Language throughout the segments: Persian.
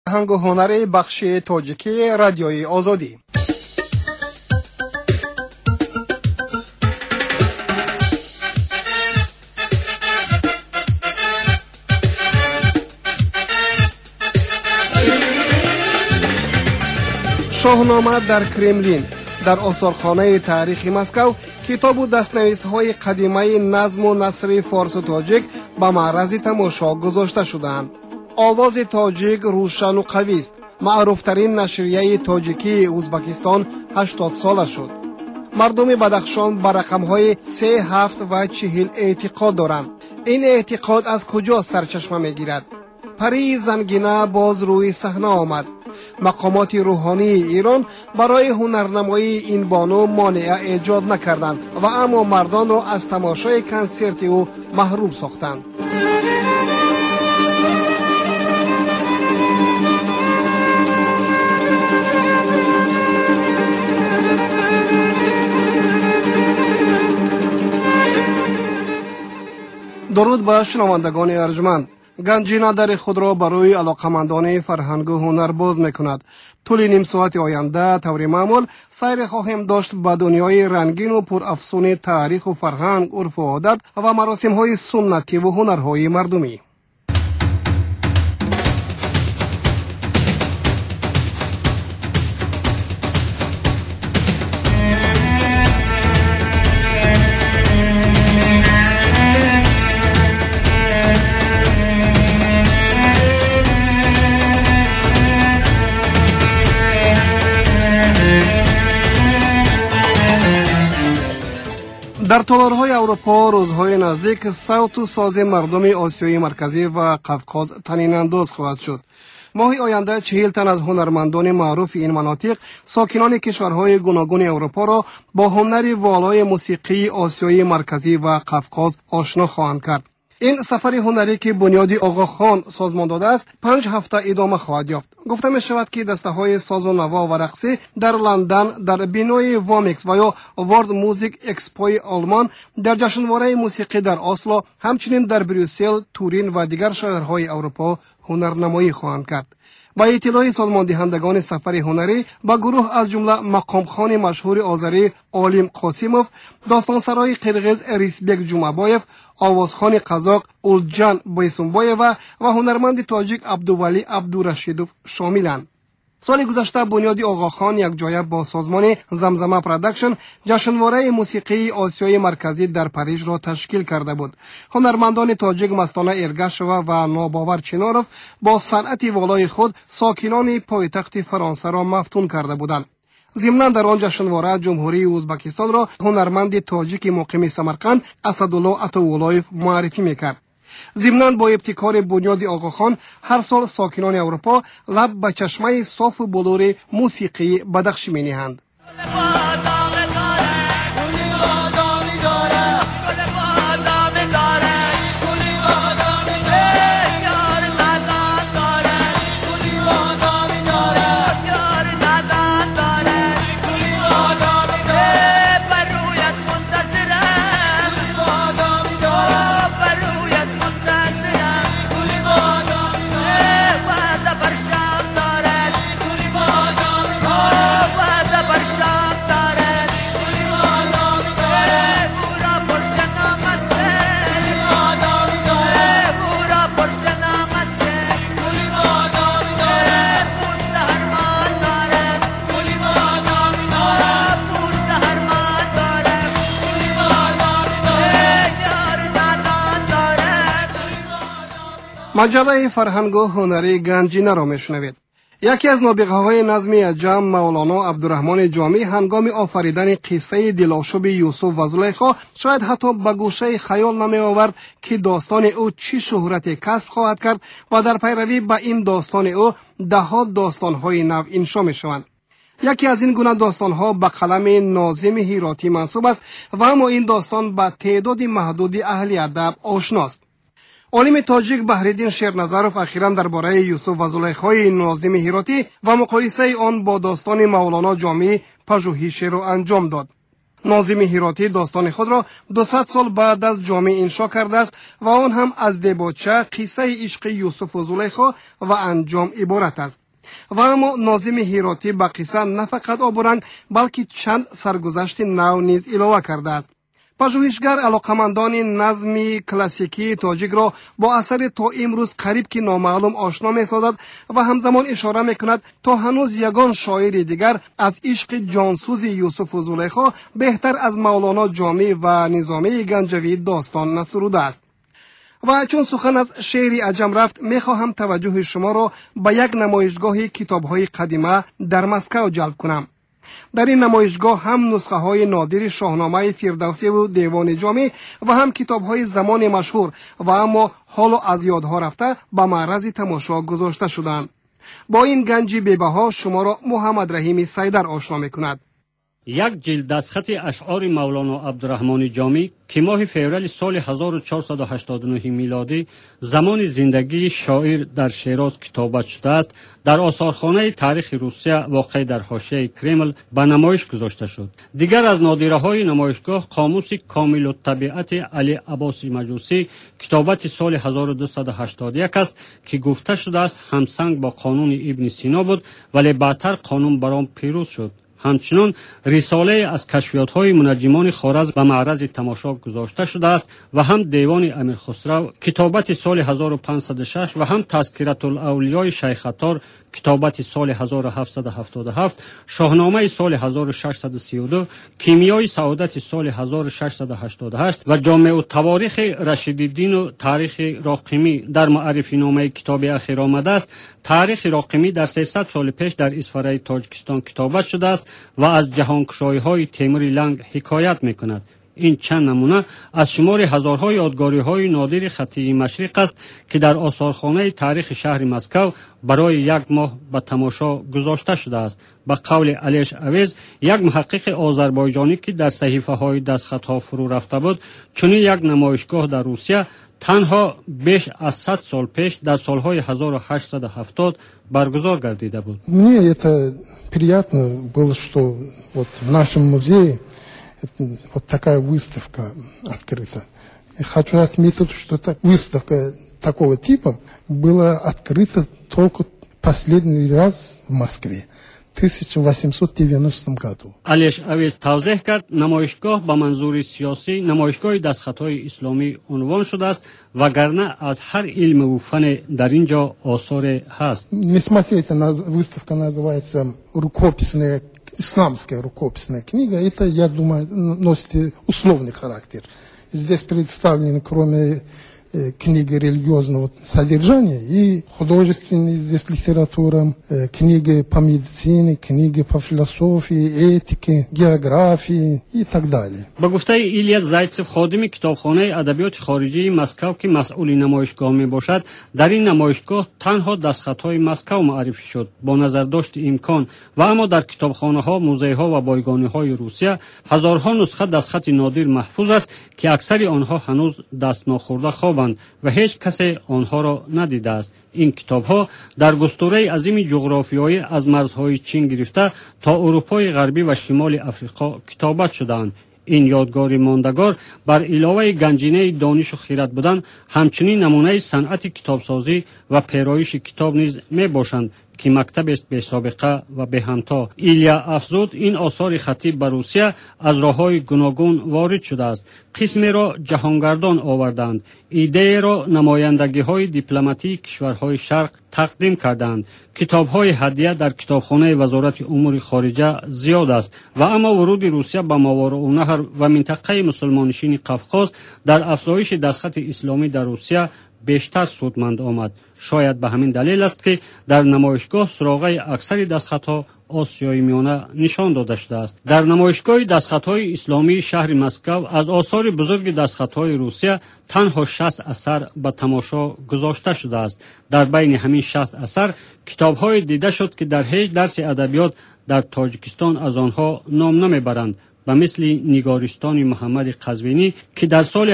فرهنگ و هنر بخش تاجیکی رادیوی آزادی. شاهنامه در کرملین در آثارخانه تاریخی مسکو کتاب و دستنویس‌های قدیمی نظم و نثر فارس و تاجیک به معرض تماشا گذاشته شدند. آواز تاجیک روشن و قوی است. معروفترین نشریه تاجیکی ازبکستان 80 ساله شد. مردم بدخشان به رقم‌های 3، 7 و 40 اعتقاد دارند. این اعتقاد از کجا سرچشمه می‌گیرد؟ پری زنگینه باز روی صحنه آمد. مقامات روحانی ایران برای هنرنمایی این بانو مانع ایجاد نکردند و اما مردان را از تماشای کنسرت او محروم ساختند. درود به شنوندگان ارجمند. گنجینه در خود را برای علاقمندان فرهنگ و هنر باز میکند. طول نیم ساعت آینده طور معمول سیر خواهیم داشت به دنیای رنگین و پر افسون تاریخ و فرهنگ، عرف و عادت و مراسم های سنتی و هنرهای مردمی. در تالارهای اروپا روزهای نزدیک صوت و ساز مردم آسیای مرکزی و قفقاز طنین انداز خواهد شد. ماه آینده 40 تن از هنرمندان معروف این مناطق ساکنان کشورهای گوناگون اروپا را با هنر والای موسیقی آسیای مرکزی و قفقاز آشنا خواهند کرد. این سفر هنری که بنیادی آقاخان سازمان داده است 5 هفته ادامه خواهد یافت. گفته می شود که دسته های ساز و نوا و رقصی در لندن در بینای وامکس و یا وارد موزیک اکسپوی آلمان، در جشنواره موسیقی در اسلو، همچنین در بریوسل، تورین و دیگر شهرهای اروپا هنرنمایی خواهند کرد. با اطلاع سازمان دهندگان سفر هنری با گروه از جمله مقامخوان مشهور آذری عالم قاسیموف، داستانسرای قرغیز ریسبک جمعبایف، آوازخوان قزاق اولجان بیسونبایوه و هنرمند تاجیک عبدولی عبدورشیدوف شاملند. سال گذشته بنیادی آقاخان یک جایه با سازمان زمزمه پروداکشن جشنواره موسیقی آسیای مرکزی در پاریژ را تشکیل کرده بود. هنرمندان تاجیک مستانه ارگشوا و ناباور چناروف با صنعت والای خود ساکنان پایتخت فرانسه را مفتون کرده بودند. ضمناً در آن جشنواره جمهوری ازبکستان را هنرمند تاجیک مقیم سمرقند اسدالله عطاولایف معرفی میکرد. ضمناً با ابتکار بنیاد آقاخان هر سال ساکنان اروپا لب به چشمه صاف و بلور موسیقی بدخشی می نهند. مجله فرهنگ و هنری گنجینه را میشنوید. یکی از نابغه‌های نظم عجم مولانا عبدالرحمن جامی هنگام آفریدن قصه دلاشوب یوسف و زلیخا شاید حتی به گوشه خیال نمی آورد که داستان او چی شهرت کسب خواهد کرد و در پیروی به این داستان او ده‌ها داستان‌های نو انشا می‌شوند. یکی از این گونه داستان‌ها به قلم ناظم هیراتی منسوب است و اما این داستان به تعداد محدود اهل ادب آشناست. عالم تاجیک بحرالدین شیرنظرов اخیراً درباره یوسف و زلیخای ناظم هیراتی و مقایسه آن با داستان مولانا جامی پژوهشی را انجام داد. ناظم هراتی داستان خود را 200 سال بعد از جامع انشا کرده است و آن هم از دباچه قصه عشق یوسف و زلیخا و انجام عبارت است. و اما ناظم هراتی به قصه نه فقط آب و رنگ بلکه چند سرگذشت نو نیز علاوه کرده است. پژوهشگر علاقمندان نظم کلاسیکی تاجیک را با اثر تا امروز قریب که نامعلوم آشنا می‌سازد و همزمان اشاره می‌کند تا هنوز یگان شاعر دیگر از عشق جانسوز یوسف و زلیخا بهتر از مولانا جامی و نظامی گنجوی داستان نسروده است. و چون سخن از شعر عجم رفت می‌خواهم توجه شما را به یک نمایشگاه کتاب‌های قدیمه در مسکو جلب کنم. در این نمایشگاه هم نسخه های نادر شاهنامه فردوسی و دیوان جامی و هم کتاب های زمان مشهور و اما حالا از یادها رفته به معرض تماشا گذاشته شدند. با این گنج بی‌بها شما را محمد رحیم سیدر آشنا می‌کند. یک جلد دستخط اشعار مولانا عبدالرحمن جامی که ماه فوریه سال 1489 میلادی زمان زندگی شاعر در شیراز کتابت شده است، در آثارخانه تاریخ روسیه واقع در حاشیه کرمل به نمایش گذاشته شد. دیگر از نادره‌های نمایشگاه قاموس کامل الطبیعت علی عباسی مجوسی کتابت سال 1281 است که گفته شده است همسنگ با قانون ابن سینا بود ولی بعدتر قانون برام پیروز شد. همچنین رساله از کشفیات‌های منجمان خوارزم به معرض تماشا گذاشته شده است و هم دیوان امیر خسرو کتابت سال 1506 و هم تذکرة الاولیاء شیخ عطار کتابت سال 1777، شاهنامه سال 1632، کیمیای سعادت سال 1688 و جامع التواریخ رشیدالدین و تاریخ راقمی در معرفی نامه کتاب اخیر آمده است. تاریخ راقمی در 300 سال پیش در اسفره تاجیکستان کتابت شده است و از جهانگشایی‌های تیمور لنگ حکایت می‌کند. این چند نمونه از شمار هزارهای یادگاری‌های نادر خطی مشرق است که در آثارخانه تاریخ شهر مسکو برای یک ماه به تماشا گذاشته شده است. به قول الیش اویز، یک محقق آذربایجانی که در صحیفه‌های دستخط‌ها فرو رفته بود، چنین یک نمایشگاه در روسیه تنها بیش از 100 سال پیش در سالهای 1870 برگزار گردیده بود. Мне это приятно было, что вот в нашем музее вот такая выставка открыта. И хочу отметить, что выставка такого типа была открыта только последний раз в Москве в 1890 году. Алеш Авез тавзеҳ кард, намоишгоҳ ба манзури сиёсӣ намоишгоҳи дастхатҳои исломӣ унвон шудааст, вагарна аз ҳар илму фане дар ин ҷо осоре ҳаст. Несмотря на выставка называется рукописная исламская рукописная книга, это, я думаю, носит условный характер. Здесь представлены, кроме книги религиозного содержания, и художественная здесь литература, книги по медицине, книги по философии, этике, географии и так далее. Ба гуфтаи Илья Зайцев, ходими китобхонаи адабиёти хориҷии Москав ки масъули намоишгоҳ мебошад, дар ин намоишгоҳ танҳо дастхатҳои Москав маърифӣ шуд бо назардошти имкон ва аммо дар китобхонаҳо, музейҳо ва бойгониҳои Русия ҳазорҳо нусха дастхати нодир маҳфуз аст ки аксари онҳо ҳанӯз дастнохӯрда хобанд و هیچ کسی آنها را ندیده است. این کتاب‌ها در گستره عظیم جغرافیایی از مرزهای چین گرفته تا اروپای غربی و شمال افریقا کتابت شدند. این یادگاری ماندگار بر علاوه گنجینه دانش و خیرات بودن، همچنین نمونه صنعت کتابسازی و پیرایش کتاب نیز میباشند که مکتب است به سابقه و به همتا. ایلیا افزود این آثار خطی بر روسیه از راه‌های گوناگون وارد شده است. قسمی را جهانگردان آوردند، ایده را نمایندگی‌های دیپلماتی کشورهای شرق تقدیم کردند. کتاب‌های هدیه در کتابخانه وزارت امور خارجه زیاد است و اما ورود روسیه به ماوراءالنهر و منطقه مسلمانشین قفقاز در افزایش دستخط اسلامی در روسیه بیشتر سودمند آمد. شاید به همین دلیل است که در نمایشگاه سراغه اکثر دستخط‌ها آسیای میانه نشان داده شده است. در نمایشگاه دستخط‌های اسلامی شهر مسکو از آثار بزرگ دستخط‌های روسیه تنها 60 اثر به تماشا گذاشته شده است. در بین همین 60 اثر کتاب‌های دیده شد که در هیچ درس ادبیات در تاجیکستان از آنها نام نمیبرند، به مثل نگارستان محمد قزوینی که در سال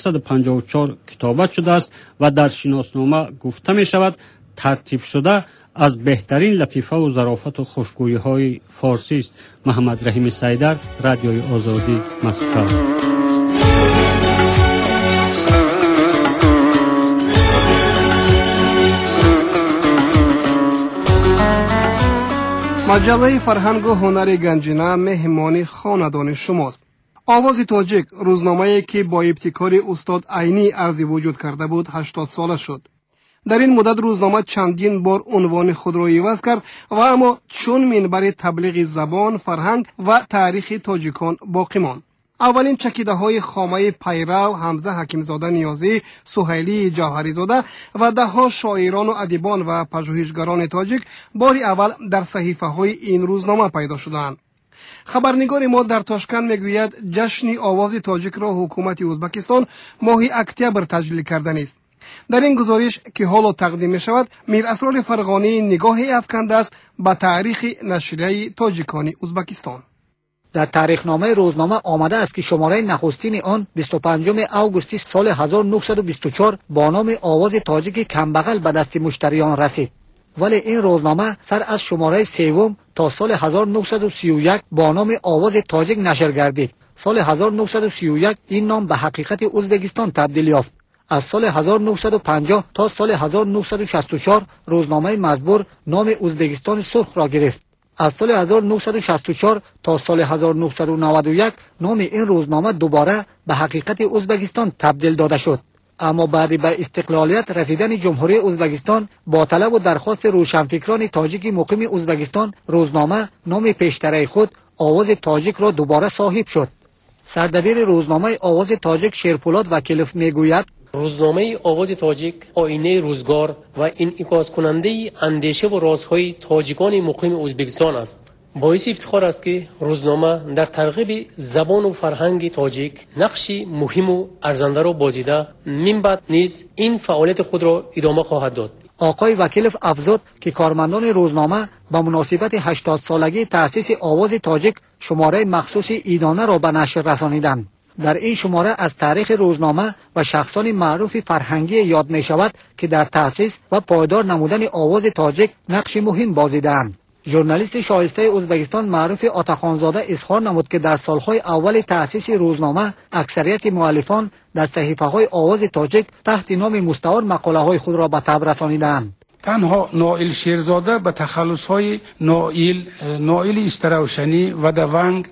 1854 کتابت شده است و در شناسنامه گفته می شود ترتیب شده از بهترین لطیفه و ظرافت و خوشگویی های فارسی است. محمد رحیم سیدر، رادیوی آزادی، مسکو. مجله فرهنگ و هنر گنجینه مهمانی خاندان شماست. آواز تاجیک روزنامه‌ای که با ابتکار استاد عینی عرضی وجود کرده بود 80 ساله شد. در این مدت روزنامه چندین بار عنوان خود را عوض کرد و اما چون منبر تبلیغ زبان، فرهنگ و تاریخ تاجیکان باقی ماند. اولین چکیده‌های خامه پیرو، حمزه حکیمزاده نیازی، سهیلی جوهریزاده و ده‌ها شاعران و ادیبان و پژوهشگران تاجیک بار اول در صحیفه‌های این روزنامه پیدا شدند. خبرنگار ما در تاشکند میگوید جشن آواز تاجیک را حکومت ازبکستان ماه اکتبر تجلیل کردن است. در این گزارش که حالا تقدیم می شود، میر اسرار فرغانی نگاهی افکنده است به تاریخ نشریه تاجیکان ازبکستان. در تاریخنامه روزنامه آمده است که شماره نخستین آن 25 اوگوست سال 1924 با نام آواز تاجیک کمبغل به دست مشتریان رسید. ولی این روزنامه سر از شماره سوم تا سال 1931 با نام آواز تاجیک نشر گردید. سال 1931 این نام به حقیقت ازبکستان تبدیل یافت. از سال 1950 تا سال 1964 روزنامه مزبور نام ازبکستان سرخ را گرفت. از سال 1964 تا سال 1991 نام این روزنامه دوباره به حقیقت ازبکستان تبدیل داده شد. اما بعد به استقلالیت رسیدن جمهوری ازبکستان با طلب و درخواست روشنفکران تاجیک مقیم ازبکستان، روزنامه نام پیشتر خود آواز تاجیک را دوباره صاحب شد. سردبیر روزنامه آواز تاجیک شیرپولاد وکیلوف میگوید روزنامه آواز تاجیک آینه روزگار و انعکاس کننده اندیشه و رازهای تاجیکان مقیم ازبکستان است. باعث افتخار است که روزنامه در ترغیب زبان و فرهنگ تاجیک نقشی مهم و ارزنده را بازیده، من بعد نیز این فعالیت خود را ادامه خواهد داد. آقای وکیلوف افزود که کارمندان روزنامه با مناسبت 80 سالگی تأسیس آواز تاجیک شماره مخصوص عیدانه را به نشر رسانیدند. در این شماره از تاریخ روزنامه و شخصان معروف فرهنگی یاد می شود که در تأسیس و پایدار نمودن آواز تاجیک نقش مهم بازیده‌اند. ژورنالیست شایسته ازبکستان معروف آتاخانزاده اظهار نمود که در سالهای اول تأسیس روزنامه اکثریت مؤلفان در صحیفه‌های آواز تاجیک تحت نام مستعار مقاله‌های خود را به تب رسانیدند. تنها نائل شیرزاده به تخلص‌های نائل استراوشنی و دونگ،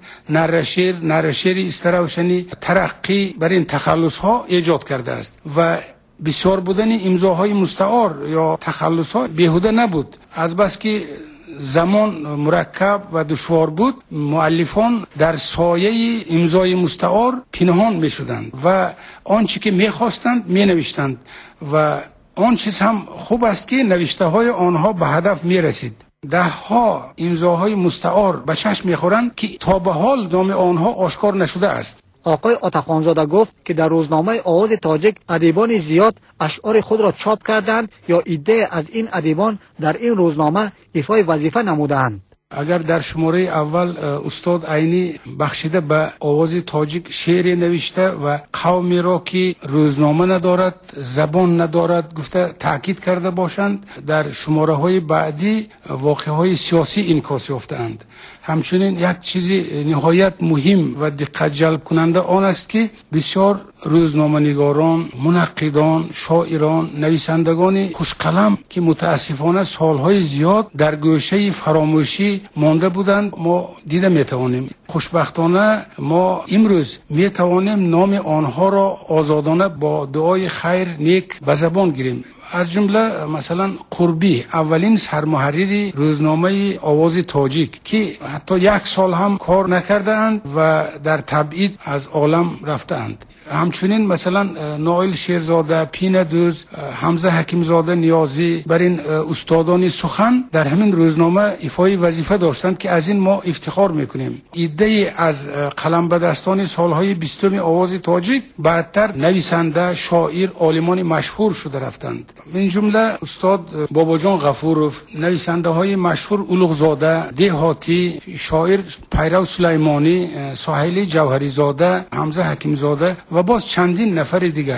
نرشیر استراوشنی ترقی بر این تخلص‌ها ایجاد کرده است و بسیار بودن امضاهای مستعار یا تخلص‌ها بیهوده نبود. از بس که زمان مرکب و دشوار بود، مؤلفان در سایه امضای مستعار پنهان می شدند و آنچه که می خواستند می نوشتند و آن چیز هم خوب است که نوشته های آنها به هدف می رسید. ده ها امضاهای مستعار به چشم می خورند که تا به حال نام آنها آشکار نشده است. آقای آتاخانزاده گفت که در روزنامه آواز تاجیک ادیبان زیاد اشعار خود را چاپ کردند یا ایده از این ادیبان در این روزنامه ایفای وظیفه نمودند. اگر در شماره اول استاد عینی بخشیده به آواز تاجیک شعر نوشته و قومی را که روزنامه ندارد، زبان ندارد گفته تاکید کرده باشند، در شماره های بعدی واقعه های سیاسی انعکاس یافتند. همچنین یک چیز نهایت مهم و دقت جلب کننده آن است که بسیار روزنامه‌نگاران، منقدان، شاعران، نویسندگان خوشقلم که متاسفانه سالهای زیاد در گوشه فراموشی مانده بودند ما دیده میتوانیم. خوشبختانه ما امروز میتوانیم نام آنها را آزادانه با دعای خیر نیک به زبان گیریم. از جمله مثلا قربی اولین سرمحرری روزنامه آواز تاجیک که حتی 1 سال هم کار نکردند و در تبعید از عالم رفتند. همچنین مثلا نائل شیرزاده، پینه دوز، حمزه حکیمزاده نیازی بر این استادان سخن در همین روزنامه ایفای وظیفه داشتند که از این ما افتخار میکنیم. ایده از قلم به دستان سالهای 20 آواز تاجیک بعدتر نویسنده، شاعر، عالمان مشهور شده رفتند. این جمله استاد باباجان غفورов، نویسنده های مشهور اولوغزاده، دهاتی، شاعر پیرو سلیمانی، سهیلی جوهریزاده، حمزه حکیمزاده و باز چندین نفر دیگر.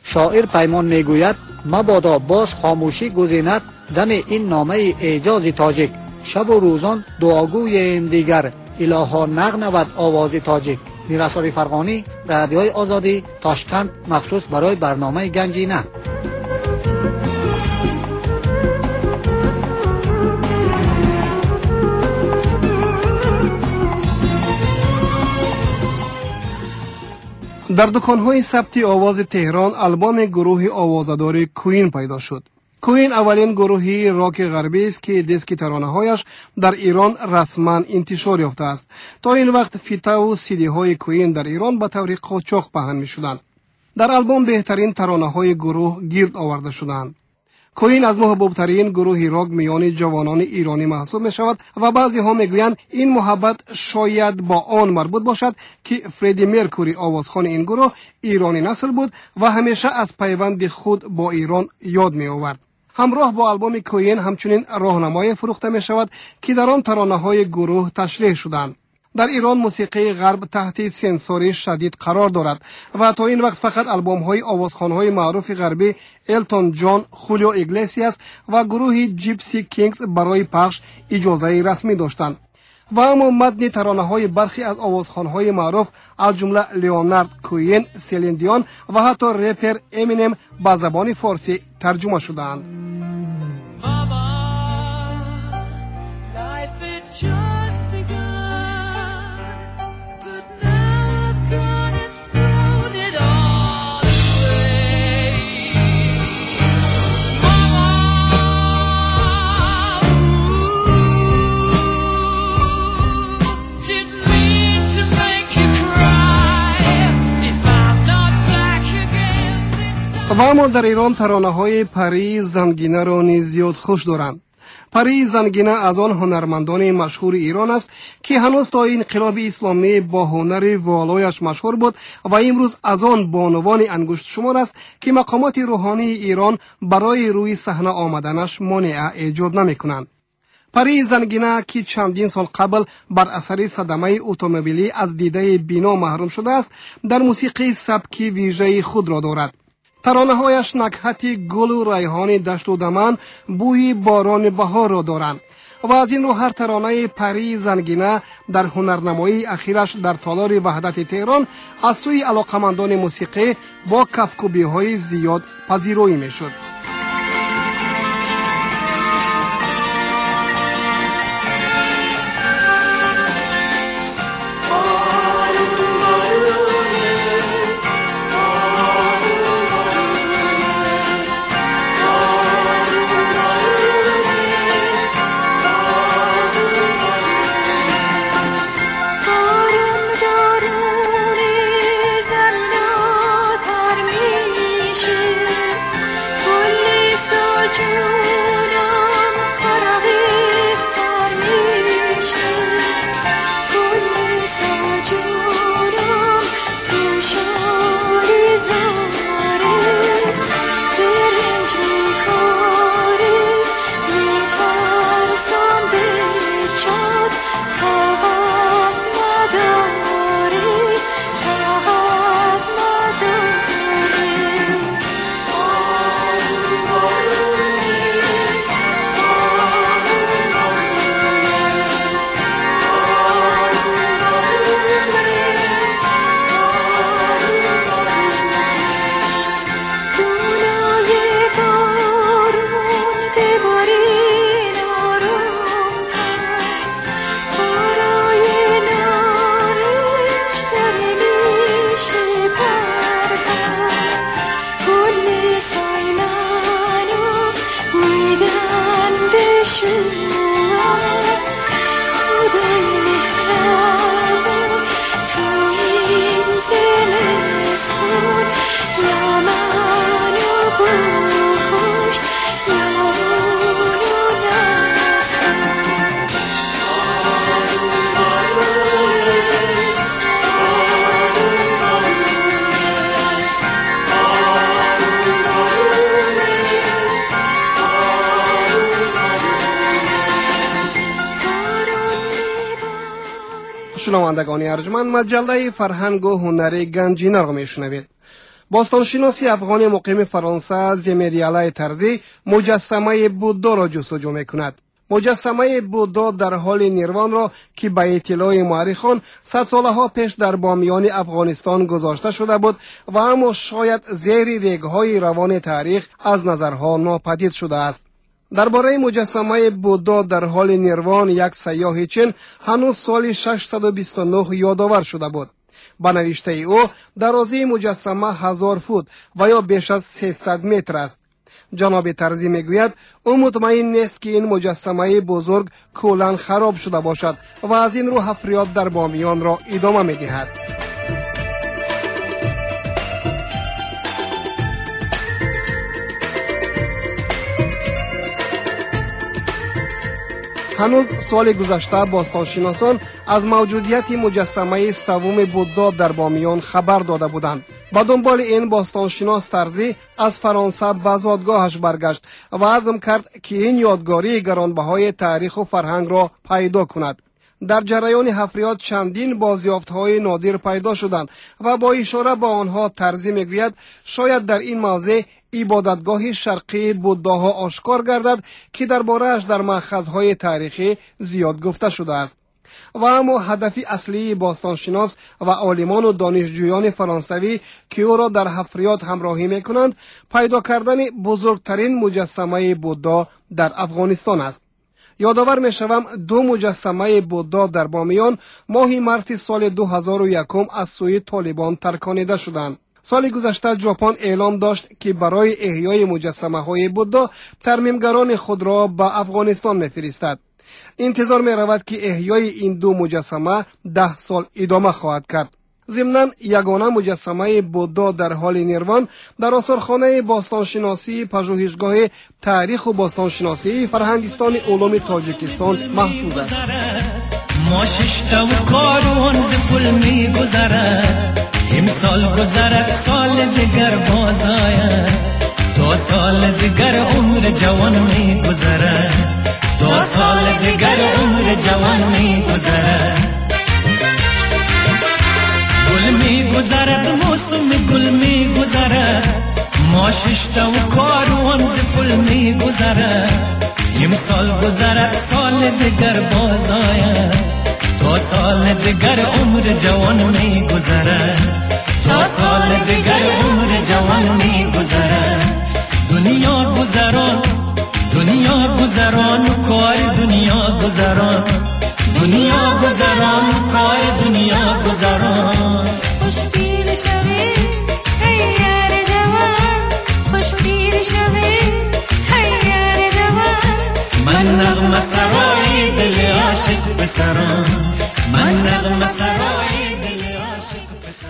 شاعر پیمان میگوید مبادا باز خاموشی گزیند دم این نامه اعجاز تاجیک. شب و روزان دعاگویم دیگر الها نغنود آواز تاجیک. میرسالی فرغانی، رادیوی آزادی، تاشکند، مخصوص برای برنامه گنجینه. در دکان‌های ثبت آواز تهران آلبوم گروه آوازه‌دار کوین پیدا شد. کوین اولین گروهی راک غربی است که دیسک ترانه‌هایش در ایران رسما انتشار یافته است. تا این وقت فیتا و سیدی‌های کوین در ایران به طور قاچاق پهن می‌شدند. در آلبوم بهترین ترانه‌های گروه گرد آورده شدند. کوین از محبوب‌ترین گروه راک میان جوانان ایرانی محسوب می‌شود و بعضی‌ها می‌گویند این محبت شاید با آن مربوط باشد که فردی مرکوری آوازخوان این گروه ایرانی نسل بود و همیشه از پیوند خود با ایران یاد می‌آورد. همراه با آلبوم کوین همچنین راهنمای فروخته می‌شود که در آن ترانه‌های گروه تشریح شدند. در ایران موسیقی غرب تحت سانسور شدید قرار دارد و تا این وقت فقط آلبوم‌های آوازخوان‌های معروف غربی التون جان، خولیو ایگلیسیاس و گروه جیپسی کینگز برای پخش اجازه رسمی داشتند. و اما متن ترانه‌های برخی از آوازخوان‌های معروف از جمله لیونارد کوین، سلین دیون و حتی رپر امینم به زبان فارسی ترجمه شدند. و اما در ایران ترانه‌های پری زنگینه را نیز زیاد خوش دارند. پری زنگینه از آن هنرمندان مشهور ایران است که هنوز تا انقلاب اسلامی با هنر والایش مشهور بود و امروز از آن بانوان انگشت شمار است که مقامات روحانی ایران برای روی صحنه آمدنش مانع ایجاد نمی‌کنند. پری زنگینه که چندین سال قبل بر اثر صدمه اتومبیلی از دیده بینا محروم شده است، در موسیقی سبکی ویژه خود را دارد. ترانه‌هایش نکهت گل و ریحان دشت و دمن، بوی باران بهار را دارند و از این رو هر ترانه پری زنگینه در هنرنمایی اخیرش در تالار وحدت تهران از سوی علاقمندان موسیقی با کفکوبی‌های زیاد پذیرایی می‌شد. شنوندگان ارجمند، مجله فرهنگ و هنر گنجینه را میشنوید. باستانشناسی افغان مقیم فرانسه زمیریاله ترزی مجسمه بودا را جستجو می‌کند. مجسمه بودا در حال نیروان را که به اطلاع مورخان 100 سالها پیش در بامیان افغانستان گذاشته شده بود و اما شاید زیر ریگ‌های روان تاریخ از نظرها ناپدید شده است. درباره مجسمه بودا در حال نیروان یک سیاح چین هنوز سال 629 یادآور شده بود. با نوشته او درازی مجسمه 1000 فوت و یا بیش از 300 متر است. جناب ترزی میگوید او مطمئن نیست که این مجسمه بزرگ کلاً خراب شده باشد و از این رو حفریات در بامیان را ادامه میدهد. هنوز سال گذشته باستانشناسان از موجودیت مجسمه سوم بودا در بامیان خبر داده بودند. با دنبال این باستانشناس ترزی از فرانسه به زادگاهش برگشت و عزم کرد که این یادگاری گرانبهای تاریخ و فرهنگ را پیدا کند. در جریان حفریات چندین بازیافت‌های نادر پیدا شدند و با اشاره به آنها ترزی میگوید شاید در این موضع عبادتگاه شرقی بوداها آشکار گردد که درباره‌اش در مأخذهای تاریخی زیاد گفته شده است. و اما هدف اصلی باستانشناس و عالمان و دانشجویان فرانسوی که او را در حفریات همراهی میکنند پیدا کردن بزرگترین مجسمه بودا در افغانستان است. یادآور میشوم 2 مجسمه بودا در بامیان ماه مارس سال 2001 از سوی طالبان ترکانیده شدند. سال گذشته ژاپن اعلام داشت که برای احیای مجسمه های بودا ترمیمگران خود را به افغانستان میفرستد. انتظار می رود که احیای این 2 مجسمه 10 سال ادامه خواهد کرد. ضمناً یگانه مجسمه بودا در حال نیروان در آثارخانه باستانشناسی پژوهشگاه تاریخ و باستانشناسی فرهنگستان علوم تاجیکستان محفوظ است. ما ششتا و کاروان ز پل می گذرد، امسال گذرد سال دیگر باز آید، تا سال دیگر عمر جوان می گذرد، تا سال دیگر عمر جوان می گذرد. گل می گذرد موسم گل می گذرد، ما ششتا و کاروان ز پل می گذرد، امسال گذرد سال دیگر باز آید، تا سال دیگر عمر جوان می گذرد، تا سال دیگر عمر جوان می گذرد. دنیا گذران دنیا گذران و کار دنیا گذران، دنیا گذران و کار دنیا گذران. خوش پیر شوی هی یار جوان، خوش پیر شوی هی یار جوان. من نغمه سرای دل عاشق پسران، من نغمه سرای دل عاشق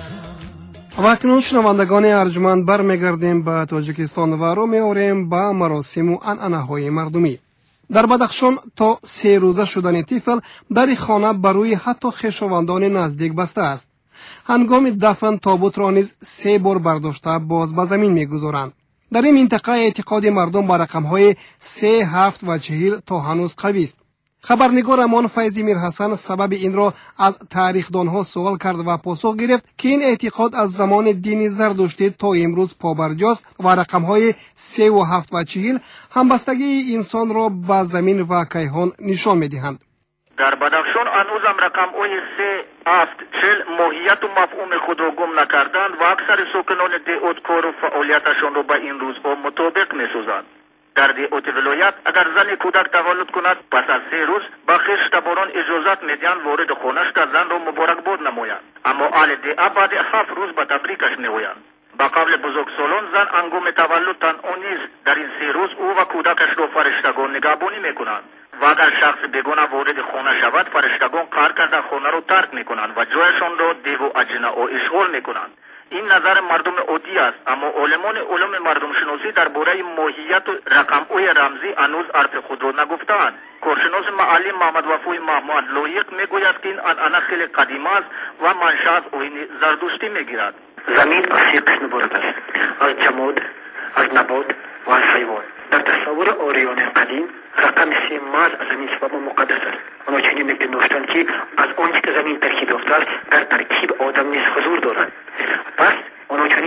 پسران. و اکنون شنوندگان ارجمند برمیگردیم به تاجیکستان و رو می‌آوریم به مراسم و عنعنه‌های مردمی. در بدخشان تا 3 روزه شدن طفل در خانه بروی حتی خویشاوندان نزدیک بسته است. هنگام دفن تابوت را نیز 3 بار برداشته باز به زمین می‌گذارند. در این منطقه اعتقاد مردم به رقم‌های 3, 7 و 40 تا هنوز قوی است. خبرنگار امان فیضی میرحسن سبب این را از تاریخدانها سوال کرد و پاسخ گرفت که این اعتقاد از زمان دین زردشتی تا امروز پابرجاست و رقم‌های 3 و 7 و 40 همبستگی انسان را به زمین و کیهان نشان می‌دهند. در بدخشان هنوز هم رقم‌های 3, 7, 40 ماهیت و مفهوم خود را گم نکردند و اکثر ساکنان دهات کار و فعالیتشان را به این روزها مطابق می‌سازند. در دهات ولایت اگر زن کودک تولد کند پس از 3 روز به خویش تباران اجازت میدهند وارد خانه‌اش تا زن را مبارکباد نمایند، اما اهل دهه بعد 7 روز به تبریکش نمایند. به قول بزرگسالان زن هنگام تولد تنها نیست، در این 3 روز او و کودکش را فرشتگان نگهبانی میکنند و اگر شخص بیگانه وارد خانه شود فرشتگان قهر کرده خانه را ترک میکنند و جایشان را دیو و اجنه ها اشغال میکنند. این نظر مردم عادی است، اما علمان علوم مردم شناسی درباره ماهیت و رقم‌های رمزی هنوز حرف خود را نگفتند. کارشناس محلی محمد وفای محمد لایق میگوید که این عنعنه خیلی قدیم است و منشأ از آیین زردشتی میگیرد. زمین از 3 قسم عبارت است: از جماد، از نبات و از حیوان. در تصور آریان قدیم رقم 3 محض از زمین سبب مقدس است. آنها چنین می‌پنداشتند که از آنچه که زمین ترکیب یافته است در ترکیب آدم نیز حضور دارد. پس آنها چنین تصور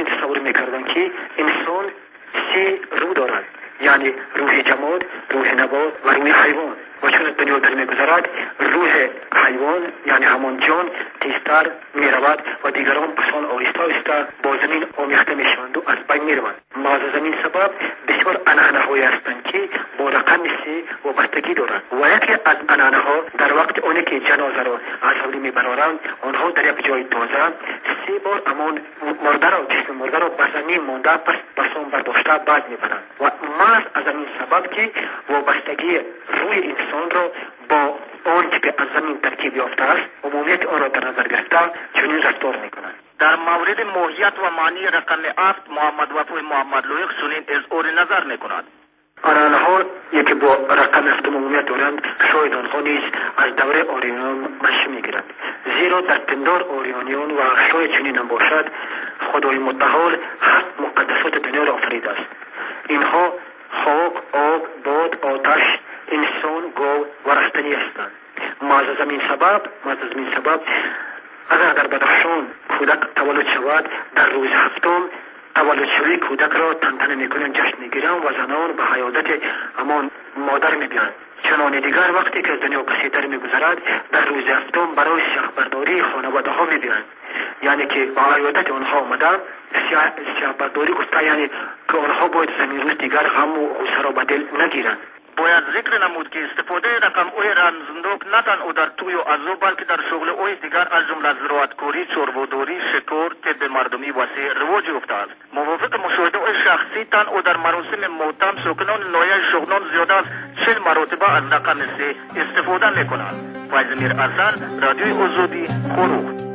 میکردن که انسان 3 روح دارد، یعنی روح جماد، روح نبات و روح حیوان. و چون دنیا در میگذرد روح حیوان یعنی همان جان تیزتر میرود و دیگران پسان آهسته آهسته با زمین آمیخته میشوند و از بین میروند. از زمین سبب بسیار انعنه هایی هستند که با رقم 3 وابستگی دارند و یکی از انعنه ها در وقت آنی که جنازه را از حولی میبرارند آنها در یک جای تازه 3 بار امان مرده را جسم مرده را بر زمین مانده پس بسان برداشته بعد میبرند و محض از این سبب که وابستگی روی انسان را با آن که از زمین ترکیب یافته است عمومیت آن را در نظر گرفته چنین رفتار میکنند. در مورد ماهیت و معنی رقم 7 محمد وفای محمد لایق چنین اظهار نظر میکنند. آنها یکی با رقم 7 عمومیت دارند، شاید آنها نیز از دوره آریانیان منشأ میگیرند، زیرا در پندار آریانیان و شاید چنین هم باشد خدای متعال 7 مقدسات دنیا را آفریده است. اینها خاک، آب، باد، آتش، انسان، گاو و رستنی هستند. از زمین سبب اگر در بدخشان کودک تولد شود در روز 7 تولد شوی کودک را تنتنه میکنند، جشن میگیرند و زنان به حیادت همان مادر میبیند. چنانه دیگر وقتی که دنیا کسیتر میگذرد در روز 7 برای سیاه‌برداری خانواده ها میبیند، یعنی که با حیادت آنها آمده سیاه‌برداری گفته، یعنی که آنها باید زمین روز دیگر غم و غصه را به دل نگیرند. باید ذکر نمود که استفاده رقم اوی رمزندوق نه تنها در توی و ازو بلکه در شغل اوی دیگر از جمله زراعتکاری، چربه‌داری، شکار، طب مردمی وسیع رواج یافته است. موافق مشاهده اوی شخصی تنها در مراسم ماتم ساکنان ناحیه شغنان زیاده از 40 مرتبه از رقم 3 استفاده میکنند. فیض میر حسن، رادیوی آزادی، خروج.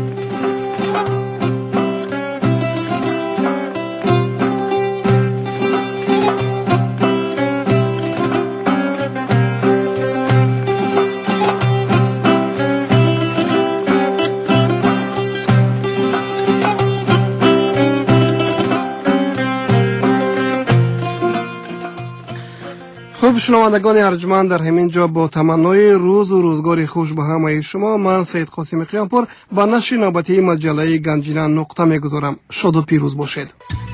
خب شنوندگان ارجمند، در همین جا با تمنای روز و روزگاری خوش به همه شما، من سید قاسم قیامپور با نشر نوبتی مجله گنجینه نقطه میگذارم. شاد و پیروز باشید.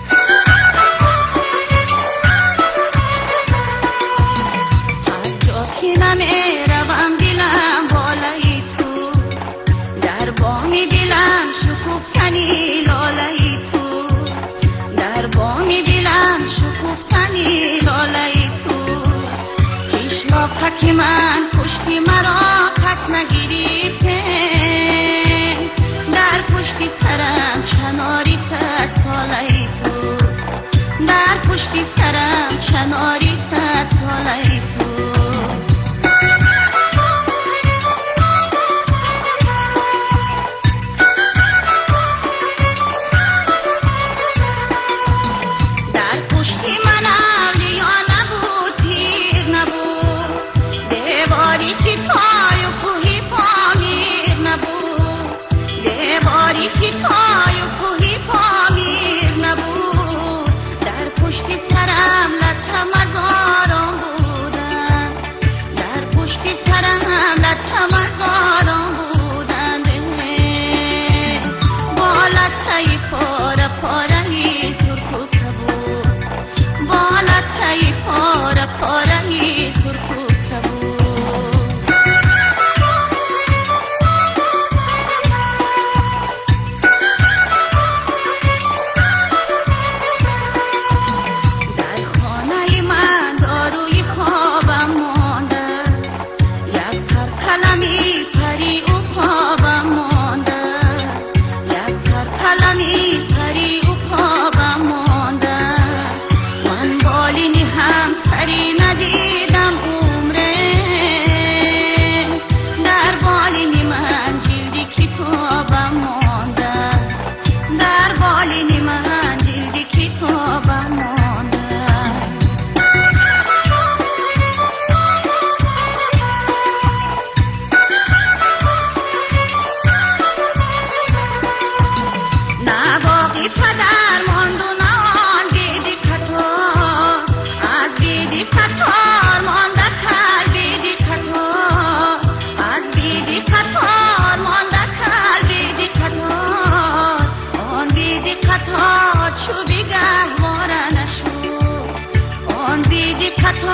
که من پشتی مرا کس نگیریده، در پشتی سرم چناری 100 ساله تو، در پشتی سرم چناری 100 ساله تو. در پشتی من اولیا نبود، پیر نبود، دیواری که تو